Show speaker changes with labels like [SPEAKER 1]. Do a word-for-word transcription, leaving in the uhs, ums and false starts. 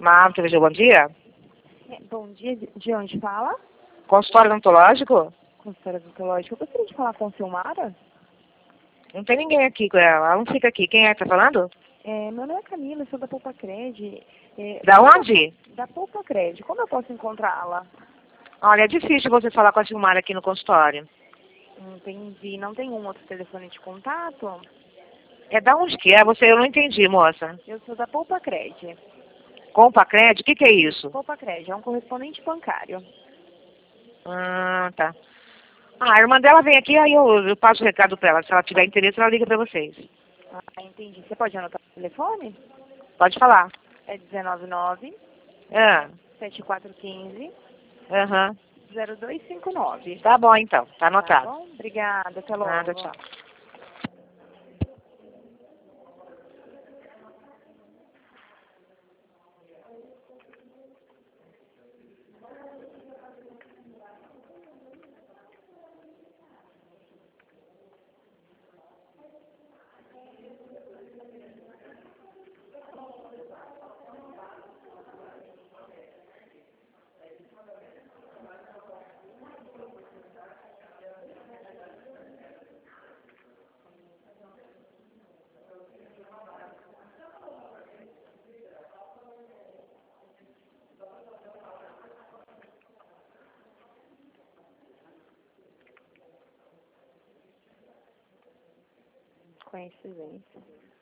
[SPEAKER 1] Marta, T V G, bom dia.
[SPEAKER 2] É, bom dia, de de onde fala?
[SPEAKER 1] Consultório odontológico?
[SPEAKER 2] Consultório odontológica. Eu gostaria de falar com a Silmara.
[SPEAKER 1] Não tem ninguém aqui com ela, ela não fica aqui. Quem é que tá falando?
[SPEAKER 2] É, meu nome é Camila, eu sou da Poupa Cred. É,
[SPEAKER 1] Da
[SPEAKER 2] como eu-
[SPEAKER 1] onde?
[SPEAKER 2] Da Poupa Cred. Como eu posso encontrá-la?
[SPEAKER 1] Olha, é difícil você falar com a Silmara aqui no consultório.
[SPEAKER 2] Entendi. Não tem um outro telefone de contato?
[SPEAKER 1] É da onde que é? Você, eu não entendi, moça.
[SPEAKER 2] Eu sou da Poupa Cred.
[SPEAKER 1] Compa Crédito? O que que é isso?
[SPEAKER 2] Poupa Cred é um correspondente bancário.
[SPEAKER 1] Ah, tá. Ah, a irmã dela vem aqui, aí eu, eu passo o recado pra ela. Se ela tiver interesse, ela liga pra vocês.
[SPEAKER 2] Ah, entendi. Você pode anotar o telefone?
[SPEAKER 1] Pode falar.
[SPEAKER 2] É um nove,
[SPEAKER 1] Ah,
[SPEAKER 2] sete quatro um cinco,
[SPEAKER 1] aham.
[SPEAKER 2] zero dois cinco nove.
[SPEAKER 1] Tá bom, então. Tá
[SPEAKER 2] Tá
[SPEAKER 1] anotado.
[SPEAKER 2] bom? Obrigada. Até logo.
[SPEAKER 1] Nada, tchau.
[SPEAKER 2] Coincidência.